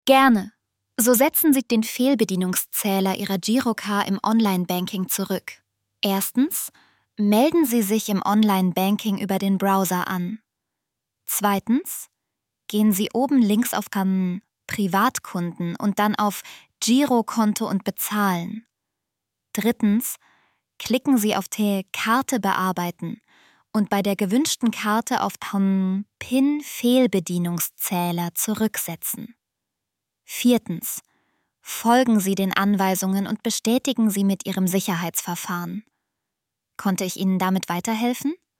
Gerne. So setzen Sie den Fehlbedienungszähler Ihrer Girocard im Online-Banking zurück. Erstens, melden Sie sich im Online-Banking über den Browser an. Zweitens, gehen Sie oben links auf Privatkunden und dann auf Girokonto und Bezahlen. Drittens, klicken Sie auf die Karte bearbeiten und bei der gewünschten Karte auf PIN-Fehlbedienungszähler zurücksetzen. Viertens, folgen Sie den Anweisungen und bestätigen Sie mit Ihrem Sicherheitsverfahren. Konnte ich Ihnen damit weiterhelfen?